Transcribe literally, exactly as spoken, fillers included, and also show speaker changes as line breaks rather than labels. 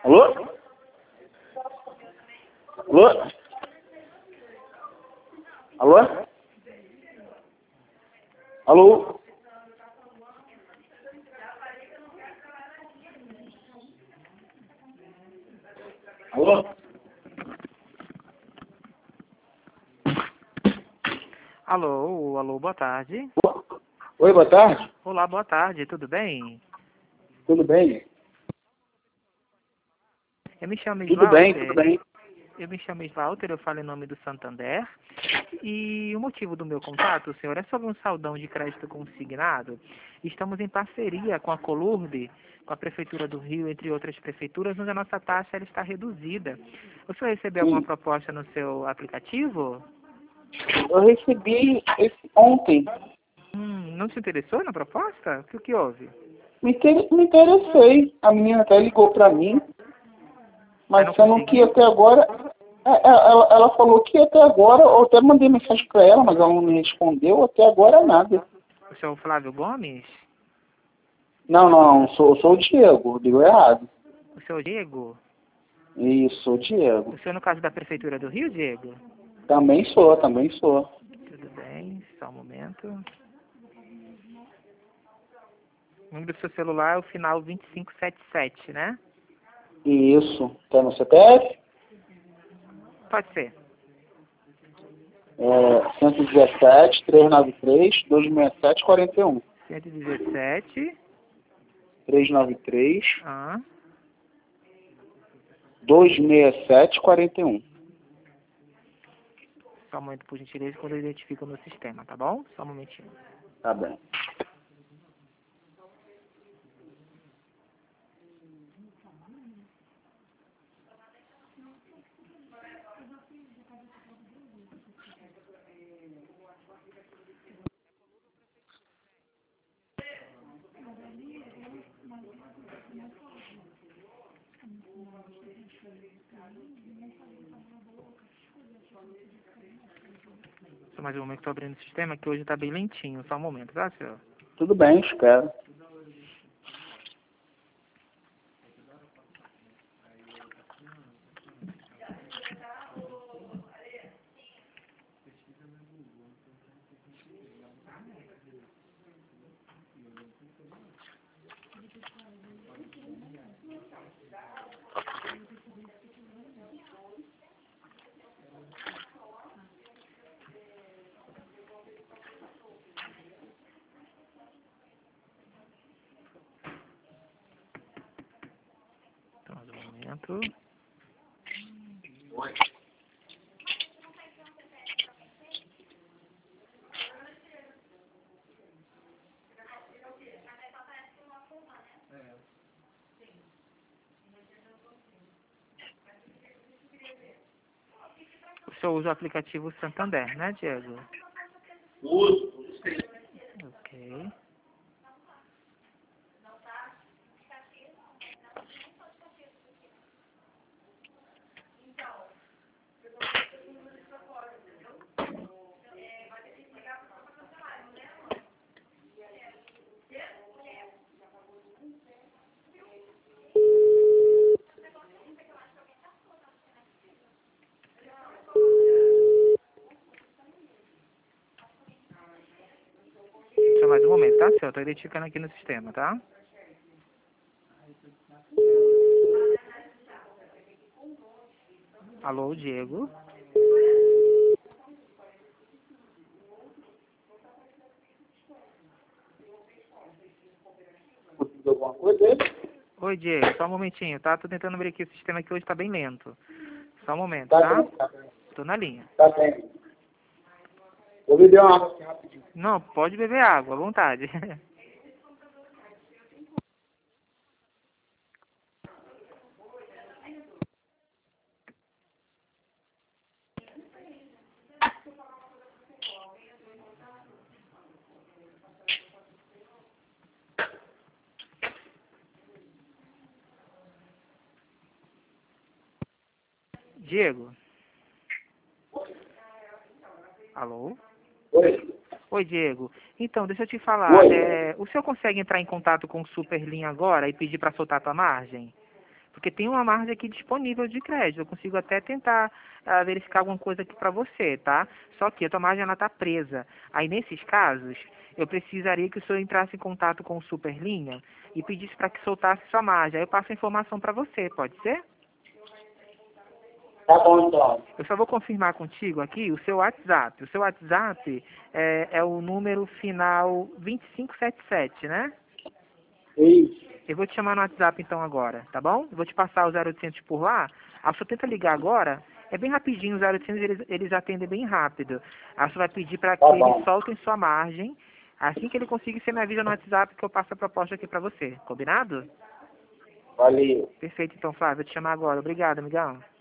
Alô? Alô? Alô? Alô? Alô?
Alô, alô, boa tarde.
Oi, boa tarde.
Olá, boa tarde, tudo bem?
Tudo bem?
Eu me chamo
Tudo bem,
Slaughter.
tudo bem.
Eu me chamo Slaughter, eu falo em nome do Santander. E o motivo do meu contato, senhor, é sobre um saldão de crédito consignado. Estamos em parceria com a Colurde, com a Prefeitura do Rio, entre outras prefeituras, onde a nossa taxa ela está reduzida. O senhor recebeu alguma
Sim.
proposta no seu aplicativo?
Eu recebi esse ontem.
Hum, não se interessou na proposta? O que, o que houve?
Me, inter- me interessei. A menina até ligou pra mim,
Mas
mas
não
sendo que
conseguiu?
até agora... é, é, Ela, ela falou que até agora, eu até mandei mensagem pra ela, mas ela não me respondeu, até agora nada.
O senhor Flávio Gomes?
Não, não, não, sou, sou o Diego, digo errado.
O senhor Diego?
Isso, sou o Diego.
O senhor no caso da Prefeitura do Rio, Diego?
Também sou, também sou.
Tudo bem, só um momento. O número do seu celular é o final vinte e cinco setenta e sete, né?
Isso. Tá no C P F?
Pode ser.
É, cento e dezessete, trezentos e noventa e três, duzentos e sessenta e sete, quarenta e um.
cento e dezessete.
trezentos e noventa e três,
Ah,
duzentos e sessenta e sete, quarenta e um.
só um momento, por gentileza, quando eu identifico no sistema, tá bom? Só um momentinho.
Tá bem.
Só mais um momento que estou abrindo o sistema, que hoje está bem lentinho. Só um momento, tá, senhor?
Tudo bem, espero.
Só mais um momento. O senhor usa o aplicativo Santander, né, Diego?
Uso.
Ok. Só mais um momento, tá, senhor? Estou identificando aqui no sistema, tá? Alô, Diego?
Conseguiu alguma coisa aí?
Oi, Diego, só um momentinho, tá? Tô tentando abrir aqui o sistema que hoje tá bem lento. Só um momento,
Tá
tá?
bem, tá bem.
Tô na linha.
Tá bem. Vou beber uma água aqui rapidinho.
Não, pode beber água, à vontade. Diego? Alô?
Oi.
Oi, Diego. Então, deixa eu te falar.
Oi.
É, o senhor consegue entrar em contato com o Superlinha agora e pedir para soltar a tua margem? Porque tem uma margem aqui disponível de crédito. Eu consigo até tentar uh, verificar alguma coisa aqui para você, tá? Só que a tua margem ela está presa. Aí, nesses casos, eu precisaria que o senhor entrasse em contato com o Superlinha e pedisse para que soltasse sua margem. Aí eu passo a informação para você, pode ser?
Tá bom, então.
Eu só vou confirmar contigo aqui o seu WhatsApp. O seu WhatsApp é, é o número final vinte e cinco setenta e sete, né?
Isso.
Eu vou te chamar no WhatsApp então agora, tá bom? Eu vou te passar o zero oitocentos por lá. A só tenta ligar agora. É bem rapidinho, o zero oitocentos eles, eles atendem bem rápido. A só vai pedir para que
Tá
eles
bom.
soltem sua margem. Assim que ele conseguir, você me avisa no WhatsApp que eu passo a proposta aqui para você. Combinado?
Valeu.
Perfeito, então, Flávio. Vou te chamar agora. Obrigado, amigão.